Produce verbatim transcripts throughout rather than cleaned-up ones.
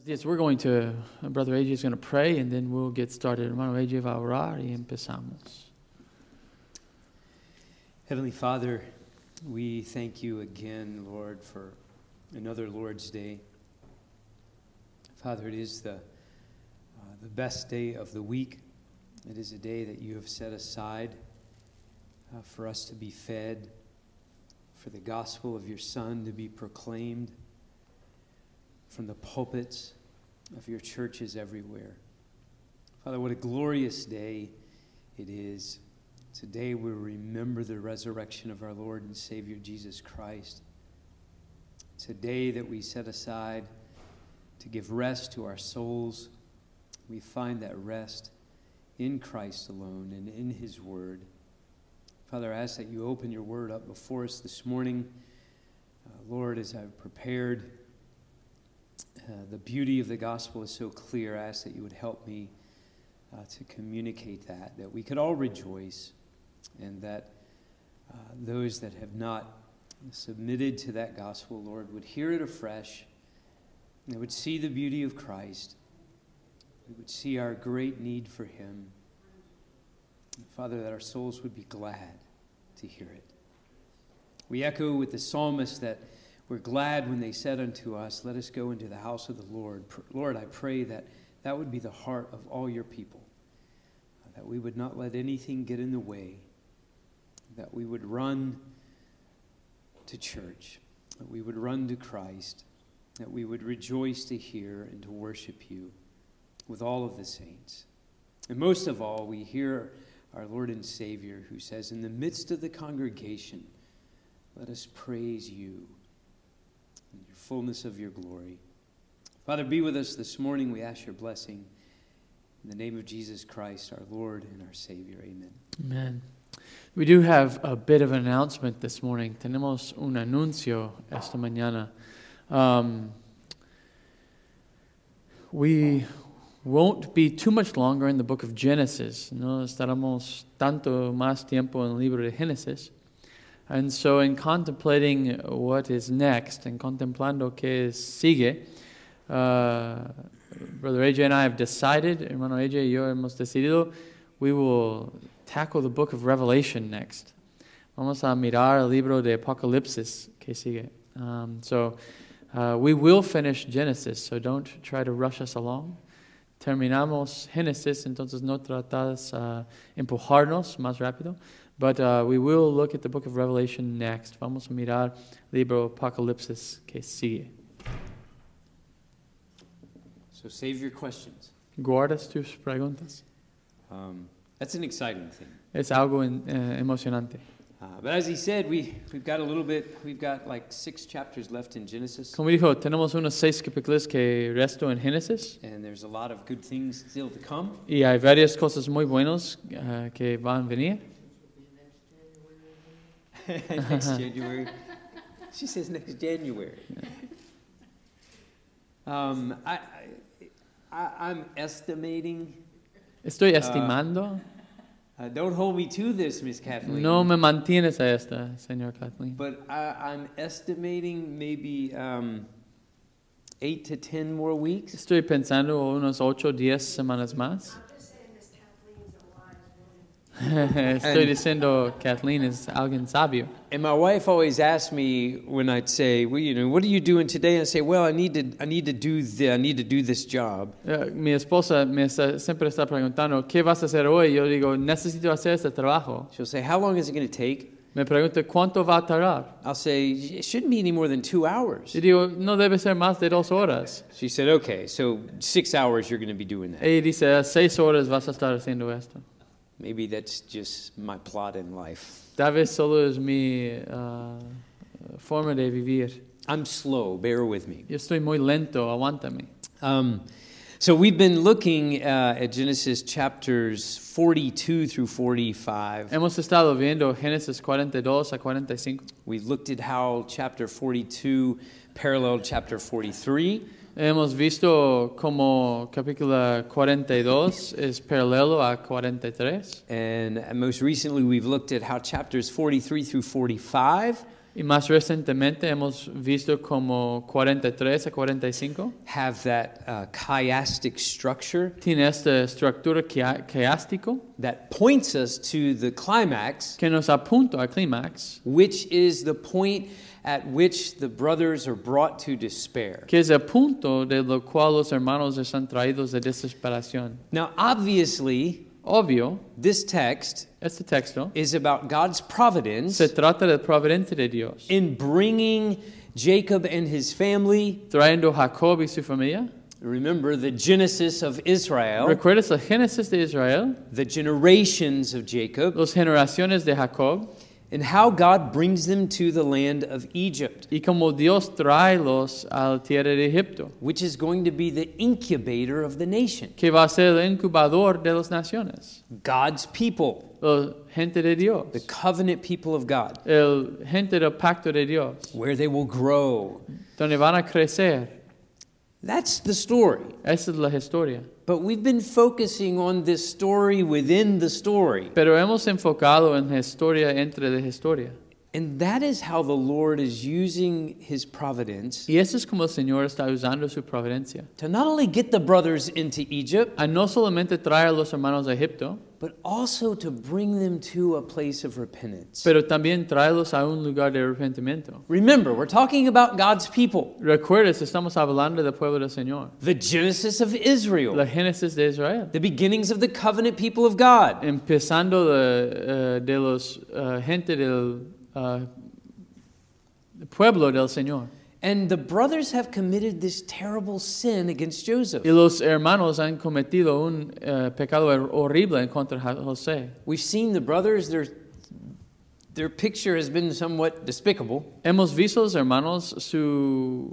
Yes, we're going to, uh, Brother A J is going to pray and then we'll get started. Hermano A J va a orar y empezamos. Heavenly Father, we thank you again, Lord, for another Lord's Day. Father, it is the, uh, the best day of the week. It is a day that you have set aside uh, for us to be fed, for the gospel of your Son to be proclaimed from the pulpits of your churches everywhere. Father, what a glorious day it is. Today we remember the resurrection of our Lord and Savior Jesus Christ. Today that we set aside to give rest to our souls, we find that rest in Christ alone and in His Word. Father, I ask that you open your Word up before us this morning. Uh, Lord, as I've prepared, uh, the beauty of the gospel is so clear. I ask that you would help me uh, to communicate that, that we could all rejoice, and that uh, those that have not submitted to that gospel, Lord, would hear it afresh. They would see the beauty of Christ. We would see our great need for Him. Father, that our souls would be glad to hear it. We echo with the psalmist that we're glad when they said unto us, let us go into the house of the Lord. Lord, I pray that that would be the heart of all your people, that we would not let anything get in the way, that we would run to church, that we would run to Christ, that we would rejoice to hear and to worship you with all of the saints. And most of all, we hear our Lord and Savior who says, in the midst of the congregation, let us praise you in your fullness of your glory. Father, be with us this morning. We ask your blessing. In the name of Jesus Christ, our Lord and our Savior. Amen. Amen. We do have a bit of an announcement this morning. Tenemos un anuncio esta mañana. Um, we won't be too much longer in the book of Genesis. No estaremos tanto más tiempo en el libro de Génesis. And so in contemplating what is next and contemplando que sigue, uh, Brother A J and I have decided, hermano A J y yo hemos decidido, we will tackle the book of Revelation next. Vamos a mirar el libro de Apocalipsis que sigue. Um, so uh, we will finish Genesis, so don't try to rush us along. Terminamos Génesis, entonces no tratas uh, empujarnos más rápido. But uh, we will look at the book of Revelation next. Vamos a mirar el libro Apocalipsis que sigue. So save your questions. ¿Guardas tus preguntas? Um, that's an exciting thing. Es algo en, eh, emocionante. Uh, but as he said, we, we've got a little bit, we've got like six chapters left in Genesis. Como dijo, tenemos unos seis capítulos que resto en Génesis. And there's a lot of good things still to come. Y hay varias cosas muy buenas uh, que van a venir. Next January. She says next January. Um, I, I, I'm estimating. Estoy estimando. Uh, uh, don't hold me to this, Miss Kathleen. No me mantienes a esta, señor Kathleen. But I, I'm estimating maybe um, eight to ten more weeks. Estoy pensando unos ocho, diez semanas más. Estoy diciendo Kathleen es alguien sabio. And my wife always asks me when I'd say, well, you know, what are you doing today? And I say, well, I need to, I need to do the, I need to do this job. Uh, mi esposa me está, siempre está preguntando, ¿qué vas a hacer hoy? Yo digo, necesito hacer este trabajo. She'll say, how long is it going to take? Me pregunta, ¿cuánto va a tardar? I'll say, it shouldn't be any more than two hours. Y digo, no debe ser más de dos horas. She said, okay, so six hours you're going to be doing that. Ella dice, seis horas vas a estar haciendo esto. Maybe that's just my plot in life. Tal vez solo es mi uh, forma de vivir. I'm slow, bear with me. Yo estoy muy lento, aguántame. Um, so we've been looking uh, at Genesis chapters forty-two through forty-five. Hemos estado viendo Génesis cuarenta y dos a cuarenta y cinco. We've looked at how chapter forty-two paralleled chapter forty-three. Hemos visto como capítulo cuarenta y dos es paralelo a cuarenta y tres. And most recently we've looked at how chapters forty-three through forty-five Y más recientemente hemos visto como cuarenta y tres a cuarenta y cinco have that uh, chiastic structure tiene esta estructura chia- chiástico that points us to the climax, que nos apunta al clímax, which is the point at which the brothers are brought to despair. que es el punto de lo cual los hermanos están traídos de desesperación. Now, obviously, Obvio, this text este texto is about God's providence se trata del providente de Dios, in bringing Jacob and his family. trayendo a Jacob y su familia. Remember the Genesis of Israel, ¿Recuerdas el Génesis de Israel? the generations of Jacob, Las generaciones de Jacob and how God brings them to the land of Egypt, y como Dios tráelos a la tierra de Egipto, which is going to be the incubator of the nation, que va a ser el incubador de las naciones, God's people, la gente de Dios, the covenant people of God, el gente del pacto de Dios, where they will grow. donde van a crecer. That's the story. Esa es la historia. But we've been focusing on this story within the story. Pero hemos enfocado en la historia entre la historia. And that is how the Lord is using his providence Y eso es como el Señor está usando su providencia. to not only get the brothers into Egypt, A no solamente traer a los hermanos a Egipto, but also to bring them to a place of repentance. pero también traerlos a un lugar de arrepentimiento. Remember, we're talking about God's people, Recuerdes, estamos hablando del pueblo del Señor. the Genesis of Israel, La Génesis de Israel. the beginnings of the covenant people of God. Empezando de, uh, de los uh, gente del uh, pueblo del Señor. And the brothers have committed this terrible sin against Joseph. Y los hermanos han cometido un uh, pecado horrible en contra de José. We've seen the brothers, their, their picture has been somewhat despicable. Hemos visto los hermanos, su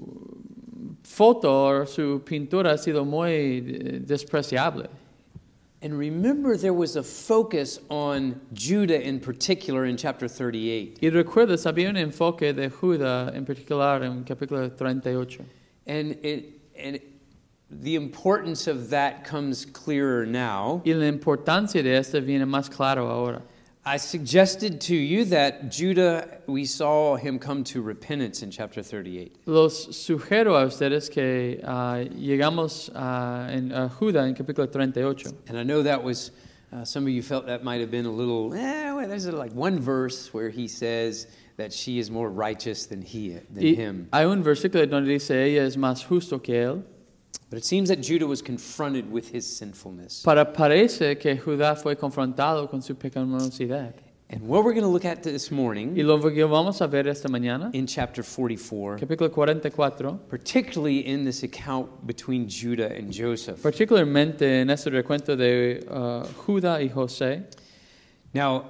foto o su pintura ha sido muy eh, despreciable. And remember, there was a focus on Judah in particular in chapter thirty-eight. Y recuerdas, había un enfoque de Judá en particular en capítulo treinta y ocho. And it and the importance of that comes clearer now. Y la importancia de esto viene más claro ahora. I suggested to you that Judah, we saw him come to repentance in chapter thirty-eight. Los sugiero a ustedes que uh, llegamos uh, en uh, Judá en capítulo treinta y ocho. And I know that was, uh, some of you felt that might have been a little, eh, well, there's like one verse where he says that she is more righteous than he, than Y him. hay un versículo donde dice ella es más justo que él. But it seems that Judah was confronted with his sinfulness. Para parece que Judá fue confrontado con su pecaminosidad. And what we're going to look at this morning Y lo que vamos a ver esta mañana, in chapter forty-four, capítulo cuarenta y cuatro, particularly in this account between Judah and Joseph. particularmente en este recuento de uh, Judá y José. Now,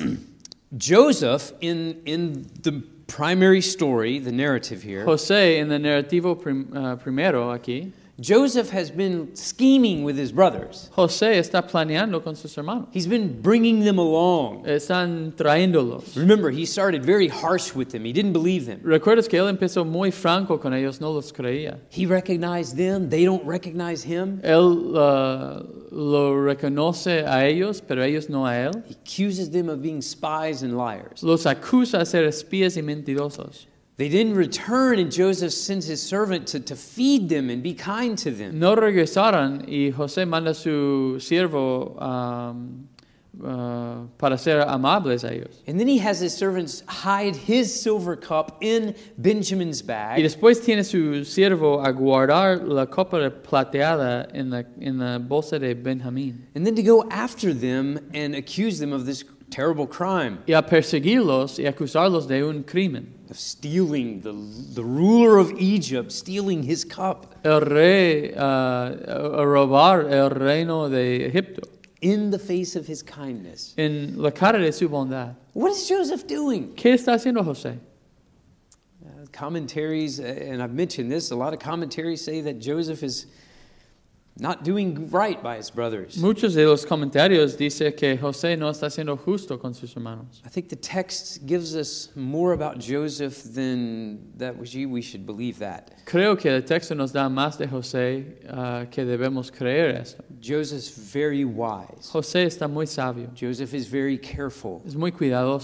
Joseph, in, in the primary story, the narrative here, José en el narrativo prim, uh, primero aquí, Joseph has been scheming with his brothers. José está planeando con sus hermanos. He's been bringing them along. Están trayéndolos. Remember, he started very harsh with them. He didn't believe them. Recuerdas que él empezó muy franco con ellos, no los creía. He recognized them. They don't recognize him. Él uh, lo reconoce a ellos, pero ellos no a él. He accuses them of being spies and liars. Los acusa de ser espías y mentirosos. They didn't return, and Joseph sends his servant to, to feed them and be kind to them. No regresaron y José manda a su siervo um, uh, para ser amables a ellos. And then he has his servants hide his silver cup in Benjamin's Y bag. después tiene su siervo a guardar la copa plateada en la, en la bolsa de Benjamín. And then to go after them and accuse them of this terrible crime Y a perseguirlos y acusarlos de un crimen. of stealing the, the ruler of Egypt, stealing his cup El rey uh, a robar el reino de Egipto in the face of his kindness. en la cara de su bondad. What is Joseph doing? ¿Qué está haciendo José? Uh, commentaries, uh, and I've mentioned this, a lot of commentaries say that Joseph is not doing right by his brothers. Muchos de los comentarios dicen que José no está siendo justo con sus hermanos. I think the text gives us more about Joseph than that we we should believe that. Creo que el texto nos da más de José uh, que debemos creer esto. Joseph's very wise. José está muy sabio, Joseph is very careful. es muy cuidadoso.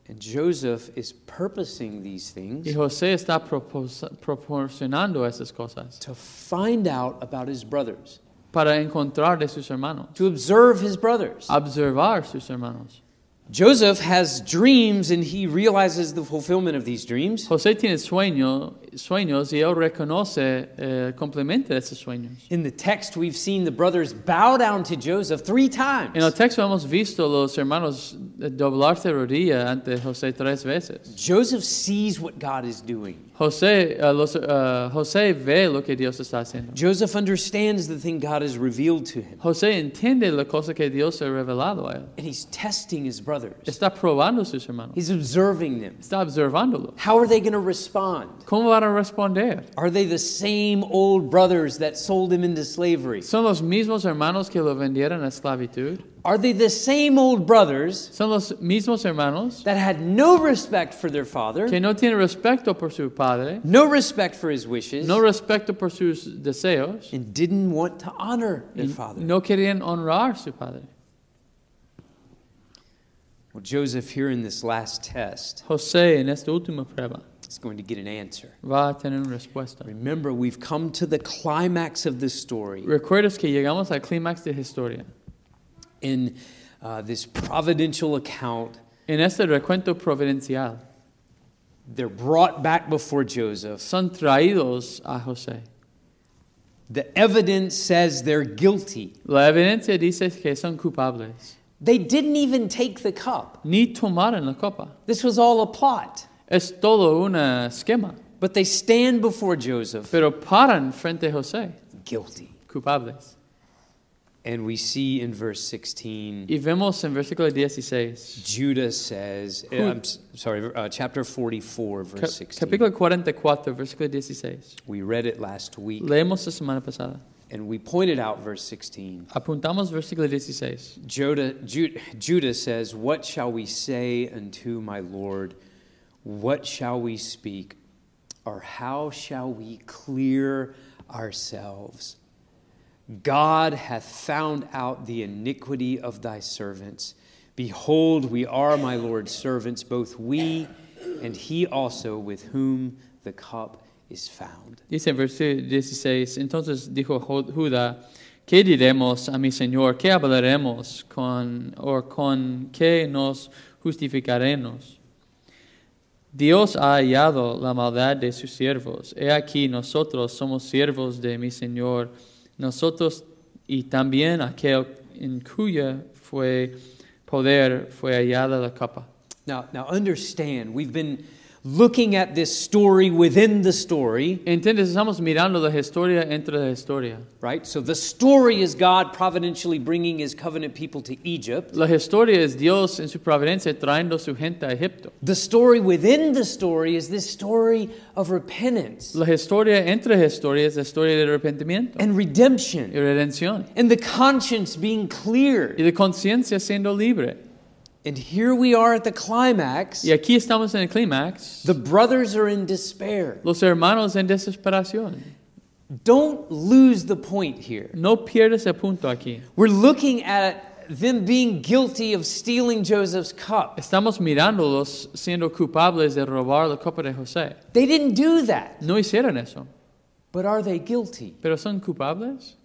And Joseph is purposing these things Y José está propos- proporcionando esas cosas to find out about his brothers, para encontrar de sus hermanos, to observe his brothers. observar sus hermanos. Joseph has dreams and he realizes the fulfillment of these dreams. José tiene sueño, sueños y él reconoce el eh, complemento de esos sueños. In the text, we've seen the brothers bow down to Joseph three times. En el texto hemos visto los hermanos doblarse rodilla ante José tres veces. Joseph sees what God is doing. José, uh, los, uh, José ve lo que Dios está haciendo. Joseph understands the thing God has revealed to him. José entiende la cosa que Dios ha revelado a él. And he's testing his brothers. Está probando a sus hermanos. He's observing them. Está observándolo. How are they going to respond? ¿Cómo van a responder? Are they the same old brothers that sold him into slavery? ¿Son los mismos hermanos que lo vendieron a esclavitud? Are they the same old brothers ¿Son los mismos hermanos that had no respect for their father, que no tienen respeto por su padre, no respect for his wishes, no respeto por sus deseos, and didn't want to honor their y father? no querían honrar a su padre? Well, Joseph, here in this last test, José, en esta última prueba, is going to get an answer. va a tener una respuesta. Remember, we've come to the climax of this story Recuerdas que llegamos al clímax de la historia. in uh, this providential account. En este recuento providencial, They're brought back before Joseph. son traídos a José. The evidence says they're guilty. La evidencia dice que son culpables. They didn't even take the cup. Ni tomaron la copa. This was all a plot. Es todo un esquema. But they stand before Joseph Pero paran frente a José, guilty. culpables. And we see in verse sixteen, Y vemos en versículo dieciséis, Judah says, uh, I'm s- sorry, uh, chapter forty-four, ca- verse sixteen. capítulo cuarenta y cuatro, versículo dieciséis. We read it last week, Leemos la semana pasada. and we pointed out verse sixteen. Apuntamos versículo dieciséis. Judah, Ju- Judah says, "What shall we say unto my Lord? What shall we speak? Or how shall we clear ourselves? God hath found out the iniquity of thy servants. Behold, we are my Lord's servants, both we and he also with whom the cup is found." Dice en versículo dieciséis, entonces dijo Jo- Judá, ¿qué diremos a mi Señor? ¿Qué hablaremos? ¿Con, o con qué nos justificaremos? Dios ha hallado la maldad de sus siervos. He aquí, nosotros somos siervos de mi Señor, nosotros y también aquel en cuya fue poder fue hallada la copa. Now, now understand, we've been looking at this story within the story, Entiendes, estamos mirando la historia entre la historia. right? So the story is God providentially bringing his covenant people to Egypt. La historia es Dios en su providencia trayendo su gente a Egipto. The story within the story is this story of repentance La historia entre historias es la historia de arrepentimiento and y redemption redención and the conscience being cleared. y de conciencia siendo libre. And here we are at the climax. Y aquí estamos en el clímax. The brothers are in despair. Los hermanos en desesperación. Don't lose the point here. No pierdes el punto aquí. We're looking at them being guilty of stealing Joseph's cup. Estamos mirándolos siendo culpables de robar la copa de José. They didn't do that. No hicieron eso. But are they guilty? ¿Pero son culpables?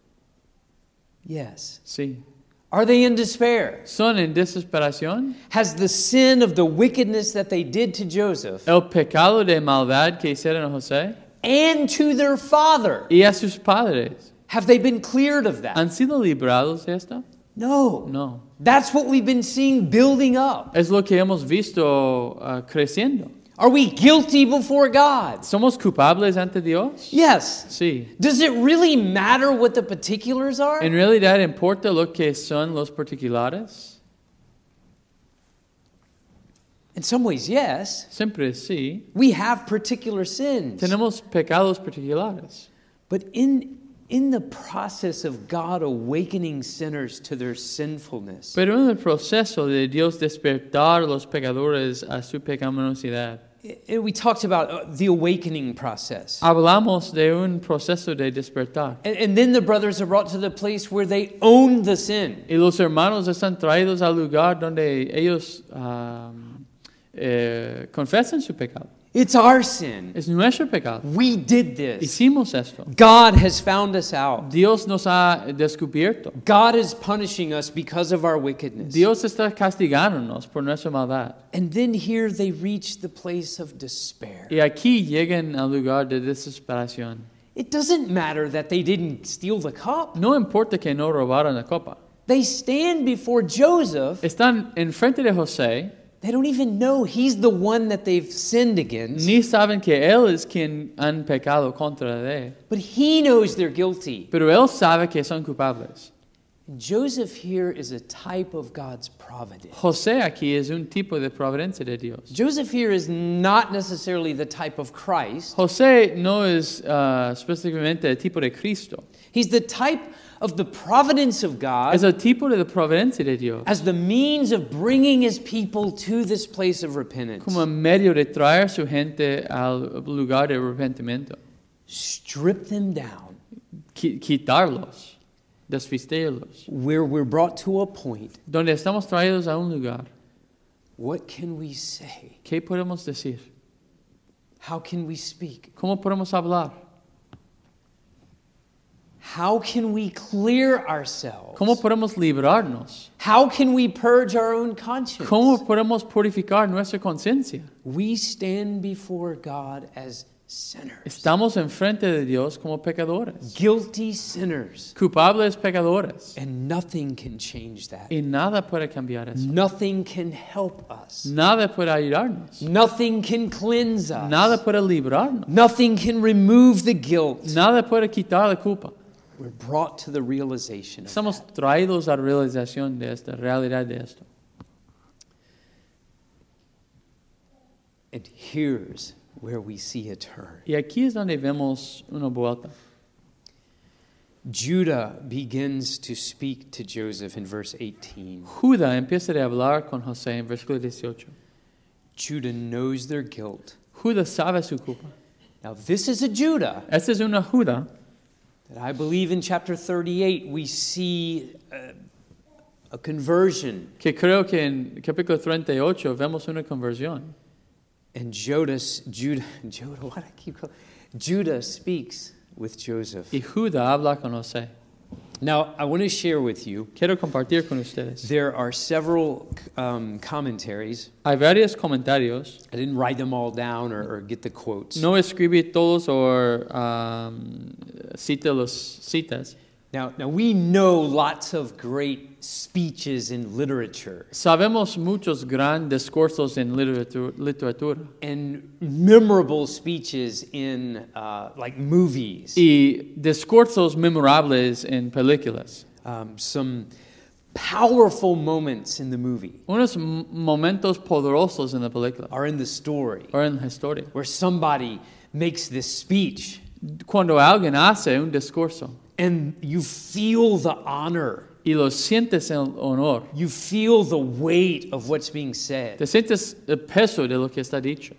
Yes. Sí. Are they in despair? ¿Son en desesperación? Has the sin of the wickedness that they did to Joseph El pecado de maldad que hicieron a José and to their father, y a sus padres, have they been cleared of that? ¿han sido librados de esto? No. No. That's what we've been seeing building up. Es lo que hemos visto uh, creciendo. Are we guilty before God? ¿Somos culpables ante Dios? Yes. Sí. Does it really matter what the particulars are? ¿En realidad importa lo que son los particulares? In some ways, yes. Siempre sí. We have particular sins. Tenemos pecados particulares. But in, in the process of God awakening sinners to their sinfulness, Pero en el proceso de Dios despertar los pecadores a su pecaminosidad, i- we talked about uh, the awakening process. hablamos de un proceso de despertar. And, and then the brothers are brought to the place where they own the sin. Y los hermanos están traídos al lugar donde ellos um, eh, confesen su pecado. It's our sin. Es nuestro pecado. We did this. Hicimos esto. God has found us out. Dios nos ha descubierto. God is punishing us because of our wickedness. Dios está castigándonos por nuestra maldad. And then here they reach the place of despair. Y aquí llegan al lugar de desesperación. It doesn't matter that they didn't steal the cup. No importa que no robaron la copa. They stand before Joseph. Están enfrente de José. They don't even know he's the one that they've sinned against. Ni saben que él es quien han pecado contra de él. But he knows they're guilty. Pero él sabe que son culpables. Joseph here is a type of God's providence. José aquí es un tipo de providencia de Dios. Joseph here is not necessarily the type of Christ. José no es uh, específicamente el tipo de Cristo. He's the type of the providence of God. Es el tipo de la providencia de Dios. As the means of bringing his people to this place of repentance. Como medio de traer su gente al lugar de arrepentimiento. Strip them down. Qui- quitarlos. Desvestirlos. Where we're brought to a point. Donde estamos traídos a un lugar. What can we say? ¿Qué podemos decir? How can we speak? ¿Cómo podemos hablar? How can we clear ourselves? ¿Cómo podemos librarnos? How can we purge our own conscience? ¿Cómo podemos purificar nuestra conciencia? We stand before God as sinners. Estamos enfrente de Dios como pecadores. Guilty sinners. Culpables pecadores. And nothing can change that. Y nada puede cambiar eso. Nothing can help us. Nada puede ayudarnos. Nothing can cleanse us. Nada puede librarnos. Nothing can remove the guilt. Nada puede quitar la culpa. We're brought to the realization of Estamos that. traídos a la realización de esta realidad de esto. And here's where we see a turn. Y aquí es donde vemos una vuelta. Judah begins to speak to Joseph in verse eighteen. Judá empieza a hablar con José en versículo dieciocho. Judah knows their guilt. Judá sabe su culpa. Now this is a Judah Esta es una Judá that I believe in chapter thirty-eight we see a, a conversion. que creo que en capítulo treinta y ocho vemos una conversión. And Judah, Judah, Judah, what I keep calling, Judah speaks with Joseph. Y Judá habla con José. Now, I want to share with you, Quiero compartir con ustedes. there are several um, commentaries. Hay varios comentarios. I didn't write them all down or, or get the quotes. No escribí todos o um, cite los citas. Now, now, we know lots of great speeches in literature Sabemos muchos grandes discursos en literatura, literatura and memorable speeches in uh, like movies. y discursos memorables en películas. Um, some powerful moments in the movie Unos m- momentos poderosos en la película are in the story o en la historia. where somebody makes this speech Cuando alguien hace un discurso and you feel the honor, y lo sientes el honor, you feel the weight of what's being said. te sientes el peso de lo que está dicho.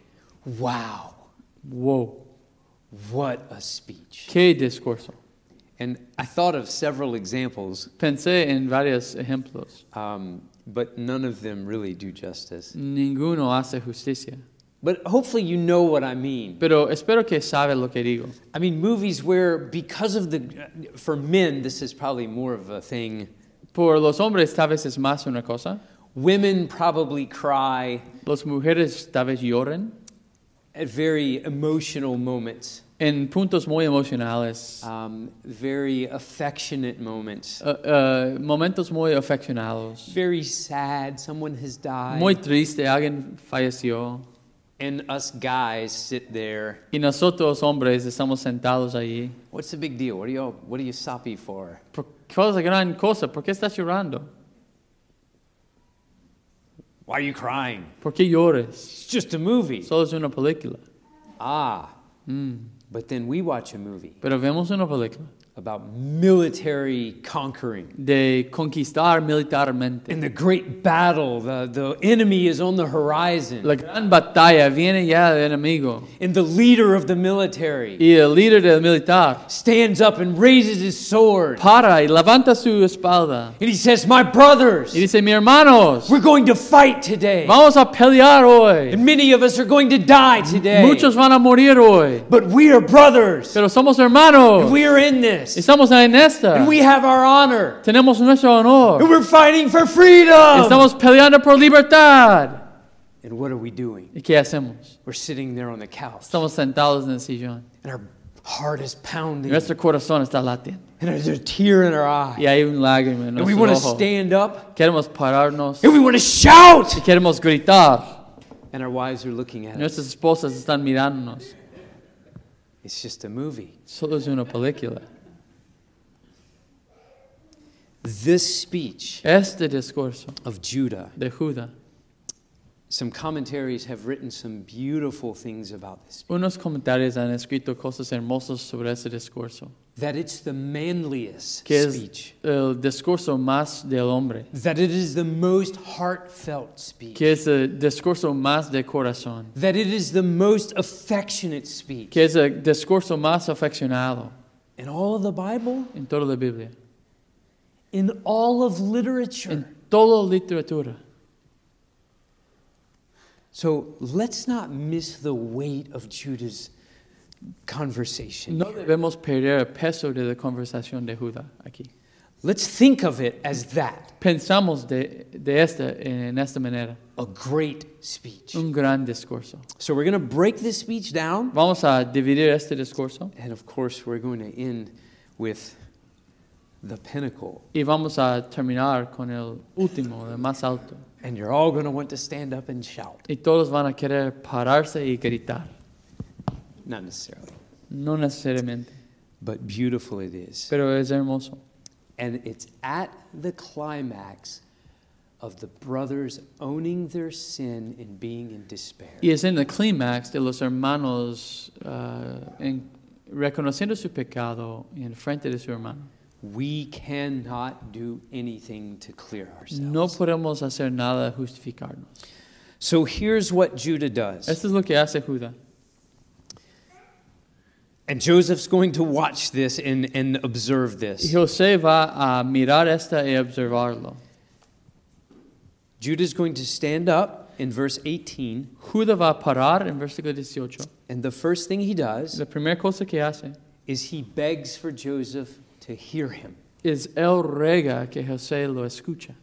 Wow, Wow, what a speech. qué discurso. And I thought of several examples, Pensé en varios ejemplos. um, but none of them really do justice. Ninguno hace justicia. But hopefully you know what I mean. Pero espero que sabe lo que digo. I mean, movies where, because of the, for men, this is probably more of a thing. Por los hombres tal vez es más una cosa. Women probably cry Las mujeres tal vez lloren at very emotional moments, en puntos muy emocionales. um, very affectionate moments, Uh, uh, momentos muy afeccionados. very sad, someone has died. Muy triste, alguien falleció. And us guys sit there. Y nosotros hombres estamos sentados allí. What's the big deal? What are you, what are you soppy for? ¿Por qué es la gran cosa? ¿Por qué estás llorando? Why are you crying? ¿Por qué llores? It's just a movie. Solo es una película. Ah, Mm. but then we watch a movie. Pero vemos una película. about military conquering. de conquistar militarmente. In the great battle, the, the enemy is on the horizon. La gran batalla viene ya del enemigo. And the leader of the military Y el líder del militar stands up and raises his sword. para y levanta su espalda. And he says, my brothers, Y dice, mis hermanos, we're going to fight today. vamos a pelear hoy. And many of us are going to die today. Muchos van a morir hoy. But we are brothers. Pero somos hermanos. And we are in this. Estamos en esta. And we have our honor. Tenemos nuestro honor. And we're fighting for freedom. Estamos peleando por libertad. And what are we doing? ¿Y qué hacemos? We're sitting there on the couch. Estamos sentados en el sillón. And our heart is pounding. Nuestro corazón está latiendo. And there's a tear in our eye. Y hay un lágrima en And we nuestro want to ojo. stand up. Queremos pararnos. And we want to shout. Y queremos gritar. And our wives are looking at us. Nuestras esposas están mirándonos. It's just a movie. Solo es una película. This speech Este discurso of Judah, de Judá, some commentaries have written some beautiful things about this. unos comentarios han escrito cosas hermosas sobre ese discurso. That it's the manliest Que es speech. el discurso más del hombre. That it is the most heartfelt speech. Que es el discurso más de corazón. That it is the most affectionate speech. Que es el discurso más afeccionado In all of the Bible, en toda la Biblia. in all of literature. En toda literatura. So let's not miss the weight of Judah's conversation. No debemos perder el peso de la conversación de Judá aquí. Let's think of it as that, Pensamos de, de esta en esta manera. a great speech. Un gran discurso. So we're going to break this speech down, Vamos a dividir este discurso and of course we're going to end with the pinnacle. y vamos a terminar con el último, el más alto. And you're all going to want to stand up and shout. Y todos van a querer pararse y gritar. Not necessarily, No necesariamente, but beautiful it is. pero es hermoso. And it's at the climax of the brothers owning their sin and being in despair. Y es en el clímax de los hermanos uh, en, reconociendo su pecado en frente de su hermano. We cannot do anything to clear ourselves. No podemos hacer nada de justificarnos. So here's what Judah does. Esto es lo que hace Judá. And Joseph's going to watch this and, and observe Y this. José va a mirar esta y observarlo. Judah's going to stand up in verse eighteen, Judá va a parar en versículo dieciocho. and the first thing he does La primera cosa que hace is he begs for Joseph to hear him. es él rega que José lo escucha.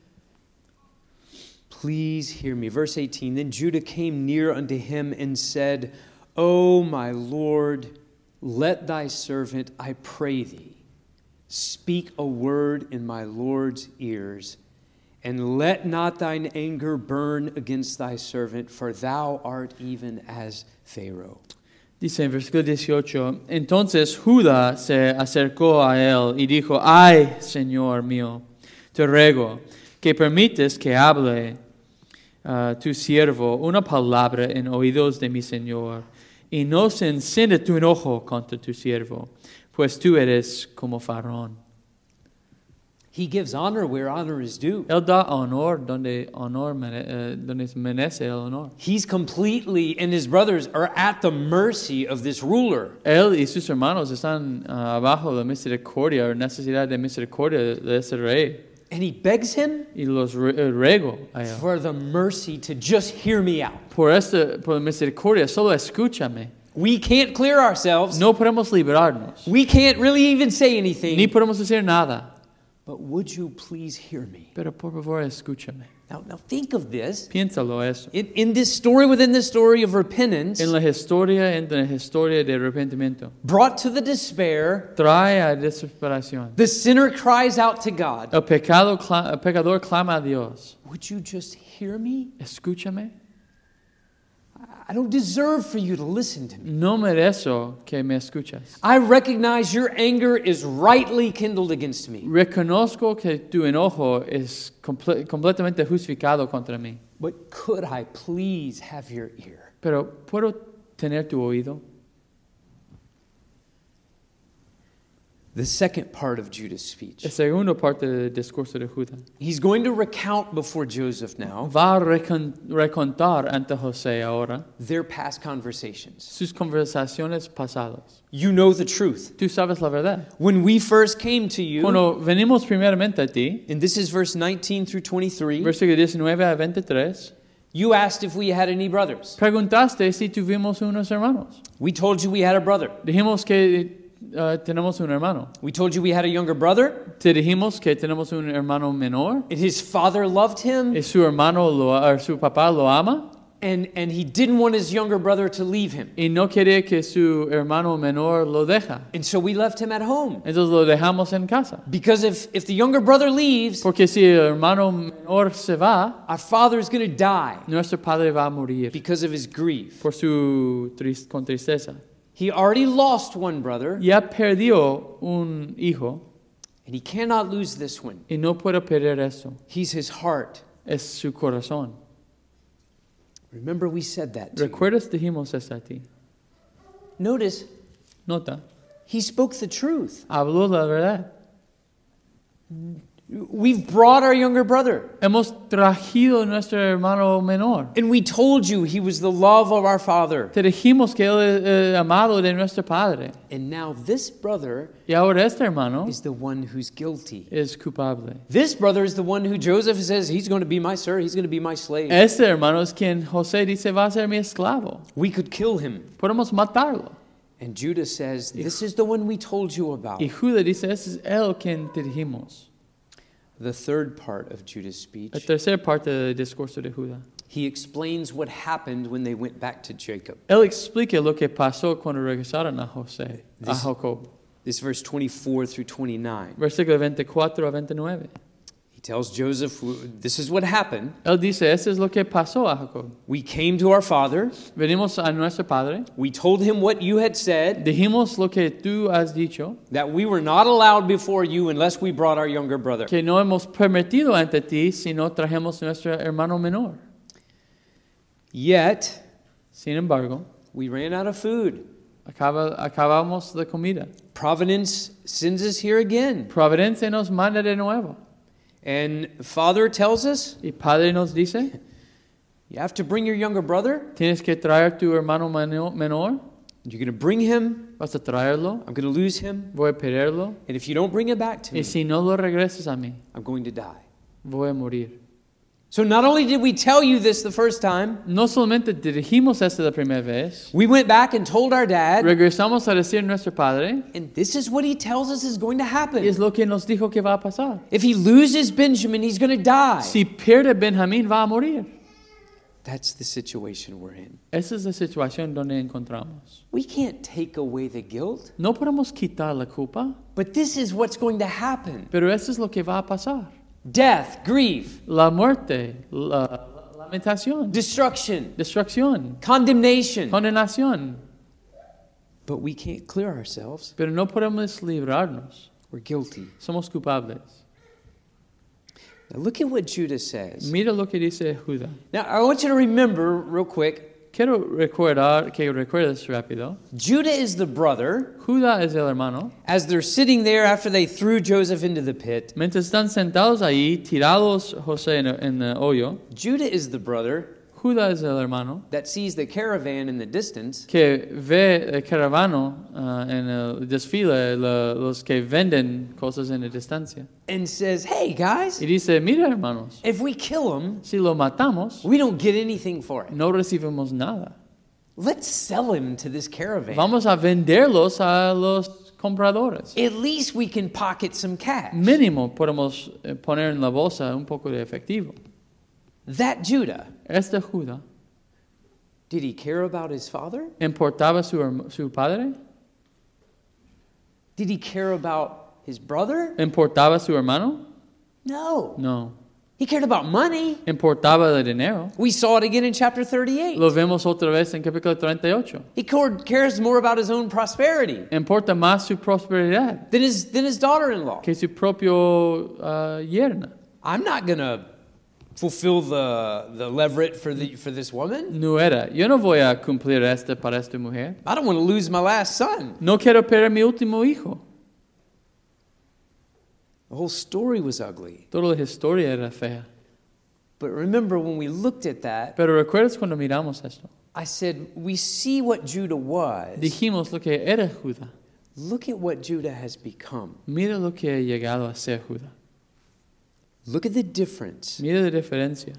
Please hear me. Verse eighteen, then Judah came near unto him and said, O my Lord, let thy servant, I pray thee, speak a word in my Lord's ears, and let not thine anger burn against thy servant, for thou art even as Pharaoh. Dice en versículo dieciocho, entonces Judá se acercó a él y dijo, ay, Señor mío, te ruego que permites que hable uh, tu siervo una palabra en oídos de mi Señor, y no se enciende tu enojo contra tu siervo, pues tú eres como Faraón. He gives honor where honor is due. Él da honor donde, honor mere- uh, donde merece el honor. He's completely, and his brothers are at the mercy of this ruler. Él y sus hermanos están uh, abajo de la misericordia o necesidad de misericordia de, de ese rey. And he begs him Y los re- eh, ruego a él. for the mercy to just hear me out. Por esta, por la misericordia, solo escúchame. We can't clear ourselves. No podemos liberarnos. We can't really even say Ni anything. podemos decir nada. But would you please hear me? Pero por favor, escúchame. Now, now think of this. Piénsalo eso. In, in this story, within this story of repentance, En la historia, en la historia de arrepentimiento, brought to the despair, trae a desesperación. the sinner cries out to God, El pecado, cla- el pecador clama a Dios. would you just hear me? Escúchame. I don't deserve for you to listen to me. No merezco que me escuchas. I recognize your anger is rightly kindled against me. Reconozco que tu enojo es comple- completamente justificado contra mí. But could I please have your ear? Pero ¿puedo tener tu oído? The second part of Judah's speech. La segunda parte del discurso de Judá. He's going to recount before Joseph now Va a recon- recontar ante José ahora their past conversations. sus conversaciones pasadas. You know the truth. Tú sabes la verdad. When we first came to you, Cuando venimos primeramente a ti, and this is verse nineteen through twenty-three, versículo diecinueve a veintitrés, you asked if we had any brothers. preguntaste si tuvimos unos hermanos. We told you we had a brother. Dijimos que uh, tenemos un hermano. We told you we had a younger brother, Te dijimos que tenemos un hermano menor. and his father loved him, Y su hermano, lo, uh, su papá lo ama. and, and he didn't want his younger brother to leave him. Y no quiere que su hermano menor lo deja. And so we left him at home. Entonces lo dejamos en casa. Because if, if the younger brother leaves, Porque si el hermano menor se va, our father is going to die nuestro padre va a morir because of his grief. por su tris- con tristeza. He already lost one brother, Ya perdió un hijo and he cannot lose this one. y no puede perder eso. He's his heart. Es su corazón. Remember, we said that to you. ¿Recuerdas? Dijimos eso a ti. Notice, Nota. he spoke the truth. Habló la verdad. We've brought our younger brother, Hemos traído a nuestro hermano menor. and we told you he was the love of our father. Te dijimos que él es eh, amado de nuestro padre. And now this brother Y ahora este hermano is the one who's guilty. es culpable. This brother is the one who Joseph says, he's going to be my sir, he's going to be my slave. Este hermano es quien José dice va a ser mi esclavo. We could kill him. Podemos matarlo. And Judah says, this is the one we told you about. Y Judá dice, ese es él quien te dijimos. The third part of Judah's La speech, tercera parte del discurso de Judá. he explains what happened when they went back to Jacob. Él explica lo que pasó cuando regresaron a José, a This- Jacob. This verse twenty-four through twenty-nine. Versículo veinticuatro a veintinueve. He tells Joseph, this is what happened. Él dice, eso es lo que pasó a Jacob. We came to our father. Venimos a nuestro padre. We told him what you had said, Dijimos lo que tú has dicho, that we were not allowed before you unless we brought our younger brother. que no hemos permitido ante ti si no trajemos nuestro hermano menor. Yet, Sin embargo, we ran out of food. acaba, acabamos la comida. Providence sends us here again. Providencia nos manda de nuevo. And Father tells us, Y Padre nos dice, you have to bring your younger brother. tienes que traer tu hermano meno- menor, You're going to bring him. vas a traerlo, I'm going to lose him. voy a perderlo, And if you don't bring him back to y me, si no lo regresas a mí, I'm going to die. voy a morir. So not only did we tell you this the first time, No solamente dirigimos esto la primera vez, we went back and told our dad, regresamos a decir a nuestro Padre, and this is what he tells us is going to y happen. es lo que nos dijo que va a pasar. If he loses Benjamin, he's going to die. Si pierde Benjamín, va a morir. That's the situation we're in. Esa es la situación donde encontramos. We can't take away the guilt, No podemos quitar la culpa, but this is what's going to happen. pero eso es lo que va a pasar. Death, grief, La muerte, la la lamentación, destruction, destrucción, condemnation. condenación. But we can't clear ourselves. Pero no podemos librarnos. We're guilty. Somos culpables. Now look at what Judah says. Mira lo que dice Judá. Now I want you to remember real quick, Quiero recordar, que recuerdes rápido. Judah is the brother. Judá es el hermano. As they're sitting there after they threw Joseph into the pit, Mientras están sentados ahí, tirados José en, en el hoyo, Judah is the brother Judá es el hermano that sees the caravan in the distance que ve el caravano uh, en el desfile, la- los que venden cosas en la distancia. and says, hey guys, Y dice, mira hermanos, if we kill him, si lo matamos, we don't get anything for it. no recibimos nada. Let's sell him to this caravan. Vamos a venderlos a los compradores. At least we can pocket some cash. Mínimo podemos eh, poner en la bolsa un poco de efectivo. That Judah, Este Judá did he care about his father? importaba su, herm- su padre, Did he care about his brother? importaba su hermano, No. no, He cared about money. importaba el dinero. We saw it again in chapter thirty-eight. Lo vemos otra vez en capítulo treinta y ocho. He cord- cares more about his own prosperity Importa más su prosperidad than his, than his daughter-in-law. que su propio uh, yerna. I'm not going to fulfill the, the leveret for, the, for this woman. No era. Yo no voy a cumplir este para esta mujer. I don't want to lose my last son. No quiero perder mi último hijo. The whole story was ugly. Toda la historia era fea. But remember, when we looked at that, Pero recuerdas cuando miramos esto. I said, we see what Judah was. Dijimos lo que era Judá. Look at what Judah has become. Mira lo que ha llegado a ser Judá. Look at the difference. Mira la diferencia.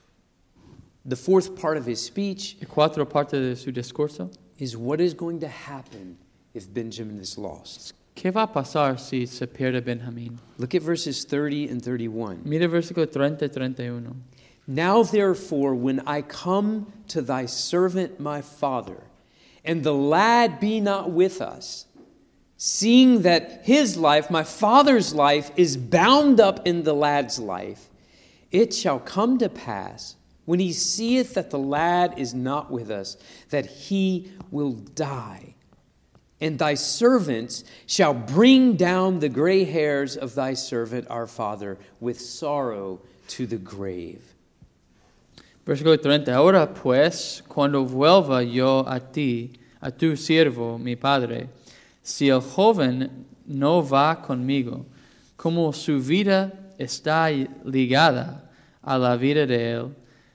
The fourth part of his speech La cuatro parte de su discurso. is what is going to happen if Benjamin is lost. ¿Qué va a pasar si se pierde Benjamín? Look at verses thirty and thirty-one. Mira versículo treinta y treinta y uno. Now therefore, when I come to thy servant my father, and the lad be not with us, seeing that his life, my father's life, is bound up in the lad's life, it shall come to pass, when he seeth that the lad is not with us, that he will die. And thy servants shall bring down the gray hairs of thy servant our father with sorrow to the grave. Versículo treinta. Ahora pues, cuando vuelva yo a ti, a tu siervo, mi padre, si el joven no va conmigo, como su vida está ligada a la vida de él,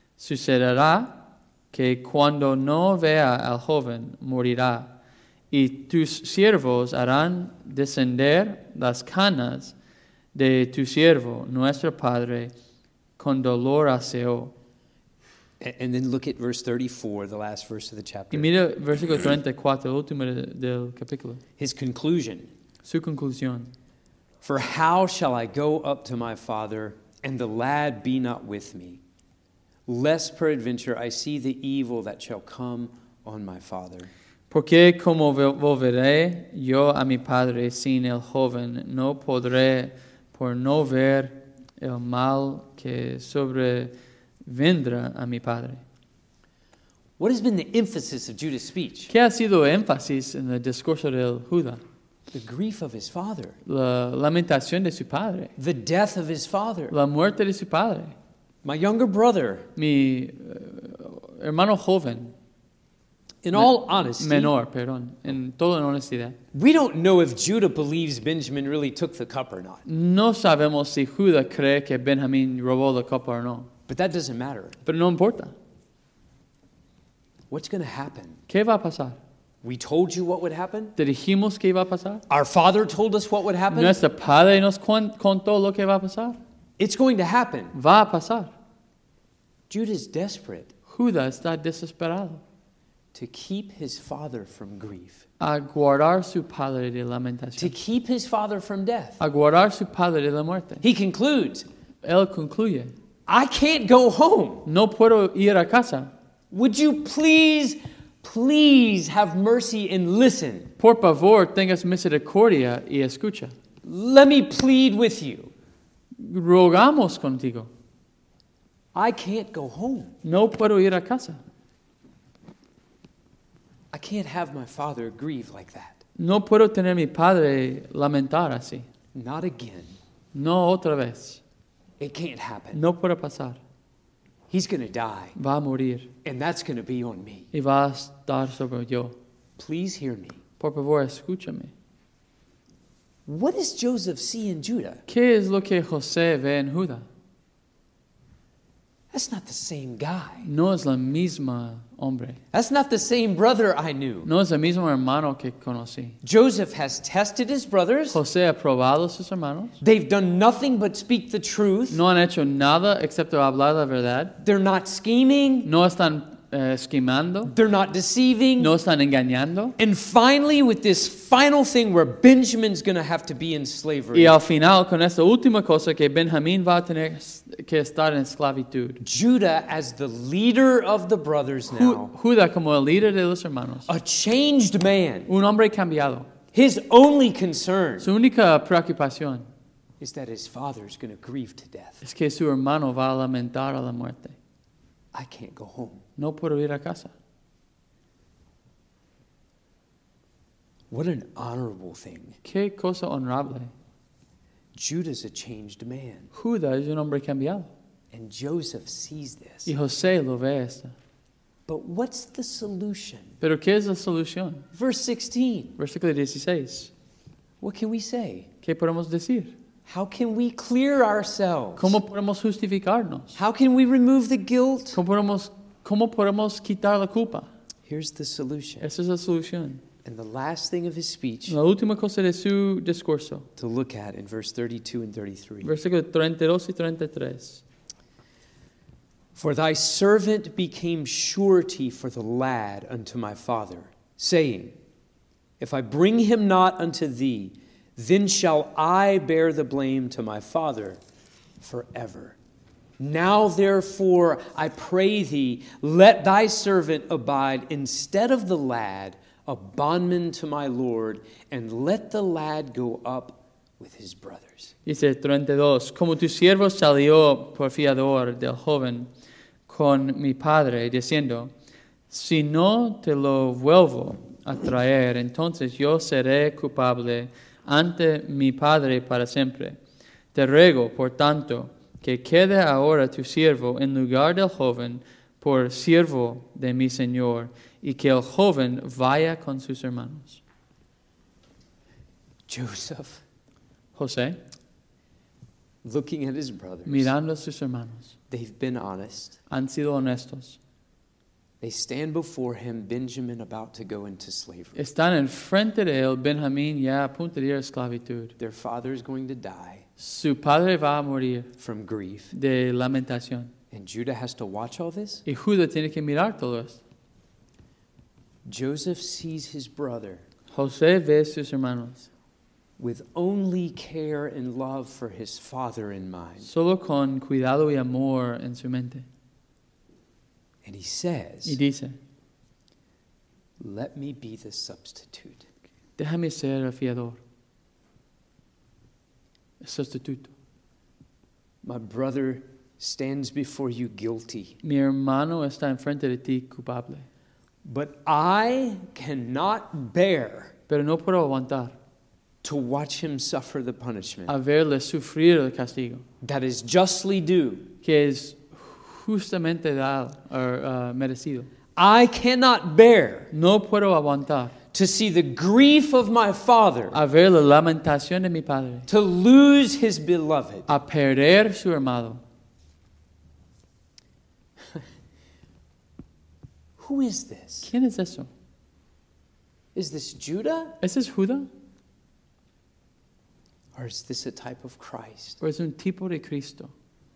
sucederá que cuando no vea al joven, morirá. Y tus siervos harán descender las canas de tu siervo, nuestro padre, con dolor aseo. And then look at verse thirty-four, the last verse of the chapter. Y mira versículo treinta y cuatro, el último de- del capítulo. His conclusion. Su conclusión. For how shall I go up to my father, and the lad be not with me? Lest peradventure I see the evil that shall come on my father. Porque como vol- volveré yo a mi padre sin el joven, no podré por no ver el mal que sobrevendrá a mi padre. What has been the emphasis of Judah's speech? ¿Qué ha sido énfasis en el discurso del Judá? The grief of his father, La lamentación de su padre, the death of his father. la muerte de su padre. My younger brother, Mi eh, hermano joven, in all honesty, menor, perdón, en toda honestidad, we don't know if Judah believes Benjamin really took the cup or not. no sabemos si Judá cree que Benjamín robó la copa o no, But that doesn't matter. pero no importa. What's going to happen? ¿Qué va a pasar? We told you what would happen. ¿Te dijimos que iba a pasar? Our father told us what would happen. Nuestro padre nos con- contó lo que va a pasar. It's going to happen. Va a pasar. Judah's desperate Judá está desesperado to keep his father from grief, a guardar su padre de to lamentación, keep his father from death. a guardar su padre de la muerte. He concludes, Él concluye, I can't go home. no puedo ir a casa. Would you please, please have mercy and listen? Por favor, tengas misericordia y escucha. Let me plead with you. Rogamos contigo. I can't go home. No puedo ir a casa. I can't have my father grieve like that. No puedo tener mi padre lamentar así. Not again. No otra vez. It can't happen. No puede pasar. He's going to die, Va a morir and that's going to be on me. y va a estar sobre yo. Please hear me. Por favor, escúchame. What does Joseph see in Judah? ¿Qué es lo que José ve en Judá? That's not the same guy. No es la misma hombre. That's not the same brother I knew. No es el mismo hermano que conocí. Joseph has tested his brothers. José ha probado a sus hermanos. They've done nothing but speak the truth. No han hecho nada excepto hablar la verdad. They're not scheming. No están eh, esquimando. They're not deceiving. No están engañando. And finally, with this final thing where Benjamin's going to have to be in slavery, Y al final, con esta última cosa, que Benjamín va a tener que estar en esclavitud. Judah, as the leader of the brothers Ju- now, Judá como el líder de los hermanos. a changed man, Un hombre cambiado. his only concern Su única preocupación is that his father is going to grieve to death. es que su hermano va a lamentar a la muerte. I can't go home. No puedo ir a casa. What an honorable thing. Qué cosa honorable. Judah's a changed man. Judá es un hombre cambiado. And Joseph sees this. Y José lo ve esto. But what's the solution? Pero ¿qué es la solución? Verse sixteen. Versículo dieciséis. What can we say? ¿Qué podemos decir? How can we clear ourselves? ¿Cómo podemos justificarnos? How can we remove the guilt? ¿Cómo podemos, cómo podemos quitar la culpa? Here's the solution. Esa es la solución. And the last thing of his speech La última cosa de su discurso, to look at in verse thirty-two and thirty-three. versículos treinta y dos y treinta y tres. For thy servant became surety for the lad unto my father, saying, If I bring him not unto thee, then shall I bear the blame to my father forever. Now therefore I pray thee, let thy servant abide instead of the lad, a bondman to my Lord, and let the lad go up with his brothers. Dice treinta y dos, como tu siervo salió por fiador del joven con mi padre, diciendo, si no te lo vuelvo a traer, entonces yo seré culpable ante mi padre para siempre. Te ruego, por tanto, que quede ahora tu siervo en lugar del joven por siervo de mi Señor, y que el joven vaya con sus hermanos. Joseph, José, looking at his brothers, mirando a sus hermanos, they've been honest. han sido honestos. They stand before him, Benjamin about to go into slavery. Están enfrente de él, Benjamín ya a punto de ir a esclavitud. Their father is going to die Su padre va a morir from grief. de lamentación. And Judah has to watch all this. Y Judá tiene que mirar todo esto. Joseph sees his brother José ve a sus hermanos, with only care and love for his father in mind. solo con cuidado y amor en su mente. And he says, Y dice, let me be the substitute. déjame ser el fiador, el sustituto. My brother stands before you guilty, Mi hermano está enfrente de ti culpable, but I cannot bear pero no puedo aguantar to watch him suffer the punishment a verle sufrir el castigo, that is justly due. que es justamente dado o uh, merecido. I cannot bear No puedo aguantar to see the grief of my father, a ver la lamentación de mi padre, to lose his beloved. a perder su hermano. Who is this? ¿Quién es eso? Is this Judah? ¿Ese es Judá? Or is this a type of Christ? ¿O es un tipo de Cristo?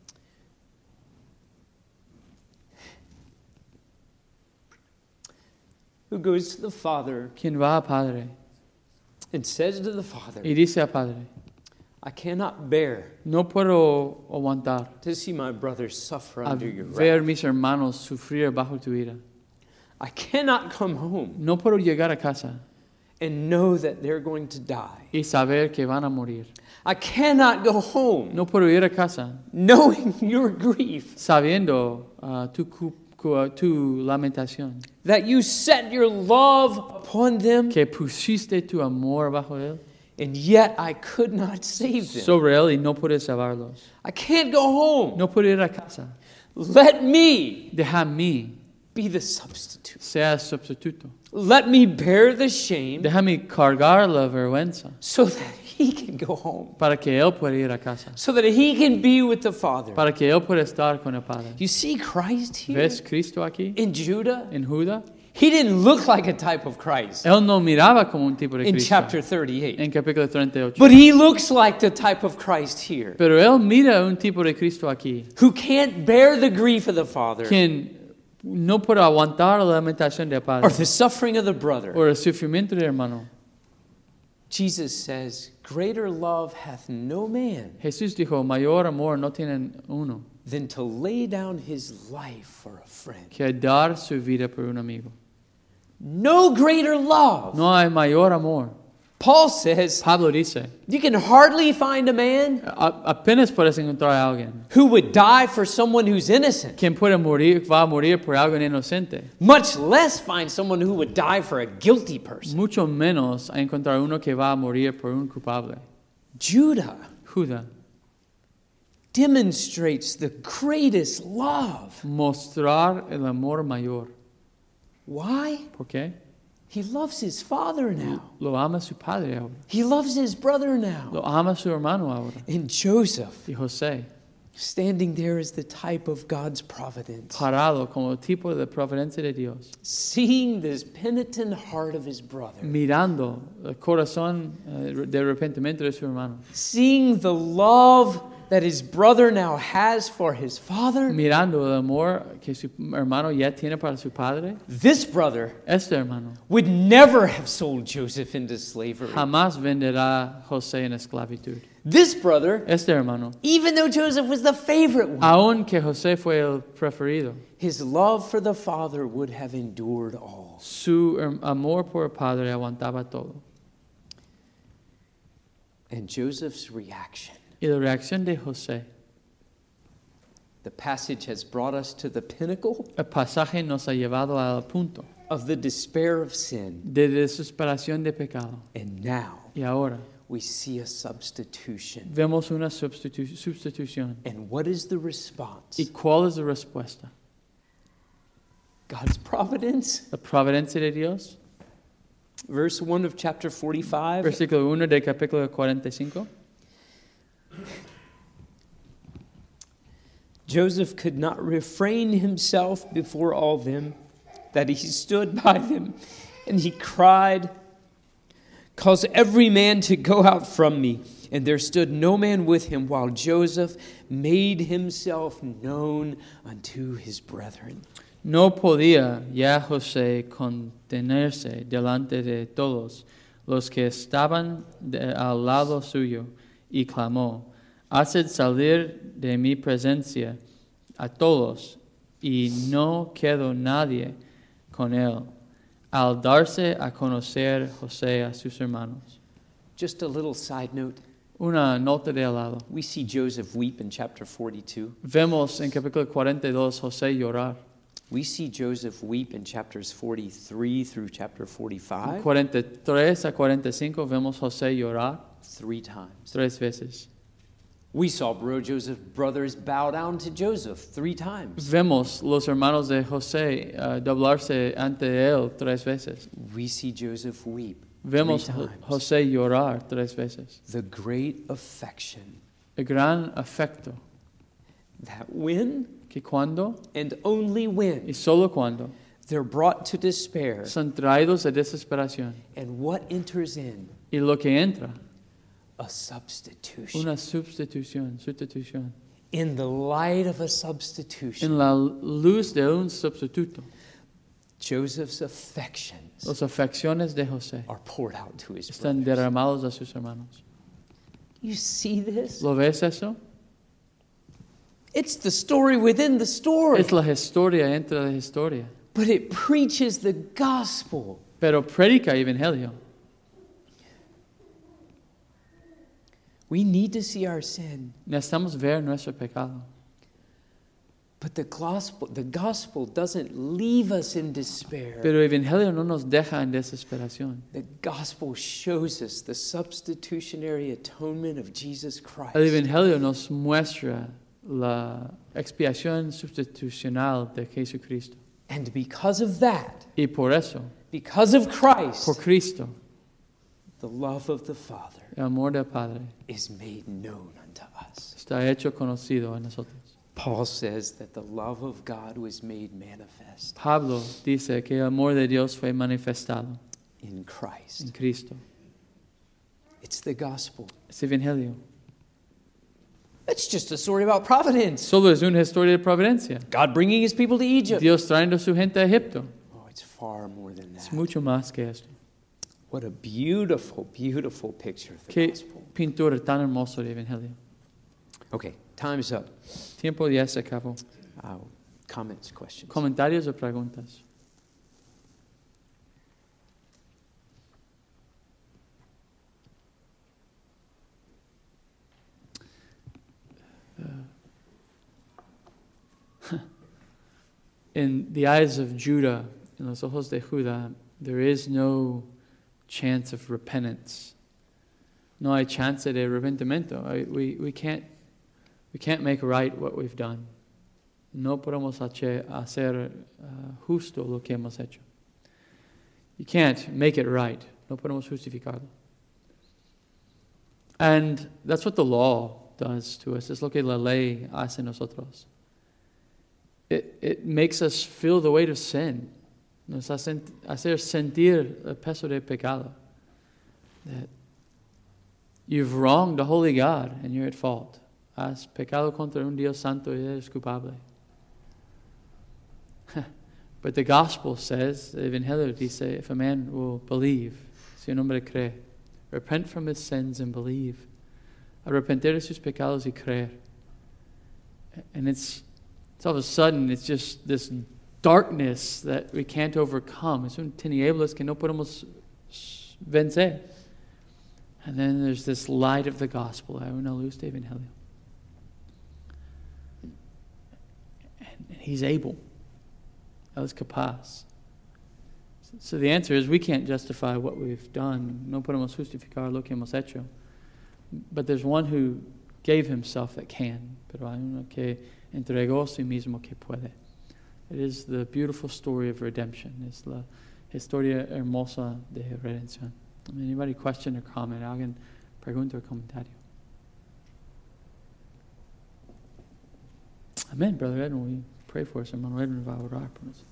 Who goes to the Father ¿Quién va a Padre and says to the Father, y dice a Padre, I cannot bear no puedo aguantar to see my brother suffer a under your ver wrath. mis hermanos sufrir bajo tu ira? I cannot come home No puedo llegar a casa and know that they're going to die. y saber que van a morir. I cannot go home No puedo ir a casa knowing your grief, sabiendo uh, tu, cu- cu- uh, tu lamentación, that you set your love upon them, que pusiste tu amor bajo él, and yet I could not save them. sobre él y no puedes salvarlos. I can't go home. No puedo ir a casa. Let me Deja a mí be the substitute. ser sustituto. Let me bear the shame Déjame cargar la vergüenza so that he can go home, para que él pueda ir a casa, so that he can be with the Father. para que él pueda estar con el Padre. You see Christ here ¿Ves Cristo aquí in Judah? en Judá? He didn't look like a type of Christ Él no miraba como un tipo de in Cristo chapter thirty-eight, en capítulo treinta y ocho. but he looks like the type of Christ here, Pero él mira un tipo de Cristo aquí, who can't bear the grief of the Father quien no puede aguantar la lamentación del or Padre the suffering of the brother. o el sufrimiento del hermano. Jesus says, greater love hath no man Jesús dijo, mayor amor no tiene uno than to lay down his life for a friend. que dar su vida por un amigo. No greater love. No hay mayor amor. Paul says, Pablo dice, you can hardly find a man a- apenas puedes encontrar a alguien who would die for someone who's innocent, quien puede morir, va a morir por alguien inocente. much less find someone who would die for a guilty person. Mucho menos a encontrar uno que va a morir por un culpable. Judah Judá demonstrates the greatest love. mostrar el amor mayor. Why? ¿Por qué? He loves his father now. Lo ama su padre ahora. He loves his brother now. Lo ama su hermano ahora. And Joseph, Y José, standing there as the type of God's providence, parado como tipo de providencia de Dios, seeing this penitent heart of his brother, mirando el corazón eh, de arrepentimiento de su hermano, seeing the love that his brother now has for his father, mirando el amor que su hermano ya tiene para su padre. this brother Este hermano would never have sold Joseph into slavery. jamás venderá José en esclavitud. This brother, Este hermano, even though Joseph was the favorite one, aun que José fue el preferido, his love for the father would have endured all. su her- amor por el padre aguantaba todo. And Joseph's reaction. Y la reacción de José, The passage has brought us to the pinnacle el pasaje nos ha llevado al punto of the despair of sin. de desesperación de pecado. And now Y ahora we see a substitution. vemos una substitu- sustitución. And what is the response? ¿Y cuál es la respuesta? God's providence. La providencia de Dios. Verse one of chapter forty-five. Versículo uno del capítulo cuarenta y cinco. Joseph could not refrain himself before all them, that he stood by them, and he cried, "Cause every man to go out from me." And there stood no man with him, while Joseph made himself known unto his brethren. No podía ya José contenerse delante de todos los que estaban de- al lado suyo, y clamó: Haced salir de mi presencia a todos, y no quedó nadie con él, al darse a conocer José a sus hermanos. Just a little side note. Una nota de al lado. We see Joseph weep in chapter forty-two. Vemos en capítulo cuarenta y dos José llorar. We see Joseph weep in chapters forty-three through chapter forty-five cuarenta y tres a cuarenta y cinco vemos José llorar three times. tres veces. We saw bro Joseph's brothers bow down to Joseph three times. Vemos los hermanos de José uh, doblarse ante él tres veces. We see Joseph weep Vemos three Jo- times. José llorar tres veces. The great affection El gran afecto that when que cuando and only y when solo cuando they're brought to despair, son traídos a desesperación, and what enters in? y lo que entra, A substitution. una sustitución, sustitución. In the light of a substitution, En la luz de un sustituto, Joseph's affections las afecciones de José are poured out to his están brothers. derramados a sus hermanos. You see this? ¿Lo ves eso? It's the story within the story. Es la historia entre la historia. But it preaches the gospel. Pero predica evangelio. We need to see our sin. Necesitamos ver nuestro pecado. But the gospel, the gospel doesn't leave us in despair. Pero el evangelio no nos deja en desesperación. The gospel shows us the substitutionary atonement of Jesus Christ. El evangelio nos muestra la expiación sustitucional de Jesucristo. And because of that, Y por eso, because of Christ, por Cristo, the love of the Father el amor del Padre is made known unto us. está hecho conocido en nosotros. Paul says that the love of God was made manifest Pablo dice que el amor de Dios fue manifestado in en Christ. Cristo. It's the gospel. Es evangelio. It's just a story about providence. Solo es una historia de providencia. God bringing his people to Egypt. Dios trayendo a su gente a Egipto. Oh, it's far more than Es that. mucho más que esto. What a beautiful, beautiful picture of the Qué gospel. pintura tan hermosa de evangelio. Okay, time's up. Tiempo ya se acabó. Uh, comments, questions? ¿Comentarios o preguntas? In the eyes of Judah, en los ojos de Judá, there is no chance of repentance. No hay chance de arrepentimiento. I- We, we, can't, we can't make right what we've done. No podemos hacer, hacer uh, justo lo que hemos hecho. You can't make it right. No podemos justificarlo. And that's what the law does to us. Es lo que la ley hace a nosotros. It, it makes us feel the weight of sin. Nos hace hacer sentir el peso de pecado. That you've wronged the holy God and you're at fault. Has pecado contra un Dios santo y eres culpable. But the gospel says, the Evangelio dice, if a man will believe, si un hombre cree, repent from his sins and believe, arrepentir de sus pecados y creer. And it's, it's all of a sudden, it's just this darkness that we can't overcome. Es un tinieblas que no podemos vencer. And then there's this light of the gospel, hay una luz de Evangelio. And he's able. Él es capaz. So the answer is we can't justify what we've done. No podemos justificar lo que hemos hecho. But there's one who gave himself that can. Pero hay uno que entregó a sí mismo que puede. It is the beautiful story of redemption. Es la historia hermosa de redención. Anybody question or comment? Alguien pregunta o comentario. Amen, Brother Edwin. We pray for us. Hermano Edwin va a orar por nosotros.